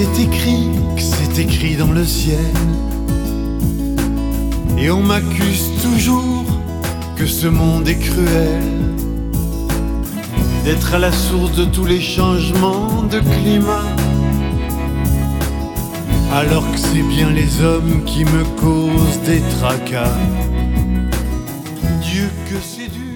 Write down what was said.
que c'est écrit dans le ciel. Et on m'accuse toujours que ce monde est cruel, d'être à la source de tous les changements de climat, alors que c'est bien les hommes qui me causent des tracas. Dieu que c'est dur.